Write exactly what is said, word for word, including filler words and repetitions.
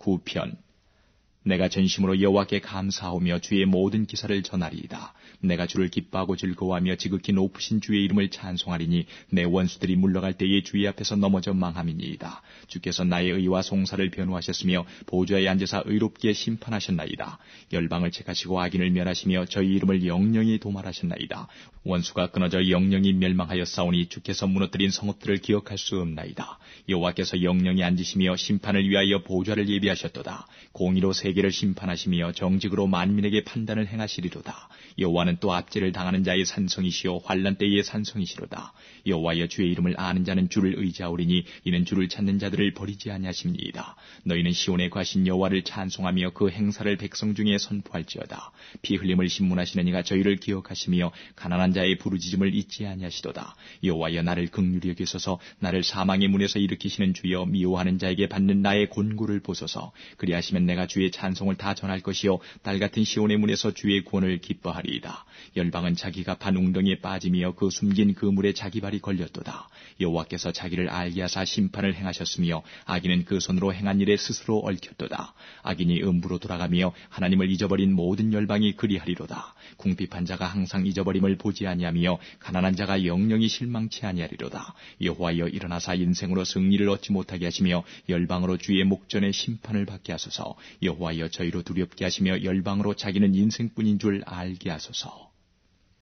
구 편. 내가 전심으로 여호와께 감사하며 주의 모든 기사를 전하리이다. 내가 주를 기뻐하고 즐거워하며 지극히 높으신 주의 이름을 찬송하리니 내 원수들이 물러갈 때에 주의 앞에서 넘어져 망함이니이다. 주께서 나의 의와 송사를 변호하셨으며 보좌에 앉으사 의롭게 심판하셨나이다. 열방을 책하시고 악인을 멸하시며 저희 이름을 영영히 도말하셨나이다. 원수가 끊어져 영영히 멸망하여 싸우니 주께서 무너뜨린 성읍들을 기억할 수 없나이다. 여호와께서 영영히 앉으시며 심판을 위하여 보좌를 예비하셨도다. 공의로 세계를 심판하시며 정직으로 만민에게 판단을 행하시리로다. 여호와는 또 압제를 당하는 자의 산성이시요 환난 때의 산성이시로다. 여호와여 주의 이름을 아는 자는 주를 의지하오리니 이는 주를 찾는 자들을 버리지 아니하심니이다. 너희는 시온에 과신 여호와를 찬송하며 그 행사를 백성 중에 선포할지어다. 피 흘림을 신문하시는 이가 저희를 기억하시며 가난한 자의 부르짖음을 잊지 아니하시도다. 여호와여 나를 긍휼히 여기소서. 나를 사망의 문에서 일으키시는 주여 미워하는 자에게 받는 나의 곤고를 보소서. 그리하시면 내가 주의 찬송을 다 전할 것이요 딸 같은 시온의 문에서 주의 구원을 기뻐하리이다. 열방은 자기가 판 웅덩이에 빠짐이여 그 숨긴 그물에 자기 발이 걸렸도다. 여호와께서 자기를 알게 하사 심판을 행하셨으며 악인은 그 손으로 행한 일에 스스로 얽혔도다. 악인이 음부로 돌아가며 하나님을 잊어버린 모든 열방이 그리하리로다. 궁핍한 자가 항상 잊어버림을 보지 아니하며 가난한 자가 영영히 실망치 아니하리로다. 여호와여 일어나사 인생으로 승리를 얻지 못하게 하시며 열방으로 주의 목전에 심판을 받게 하소서. 여호와여 저희로 두렵게 하시며 열방으로 자기는 인생뿐인 줄 알게 하소서.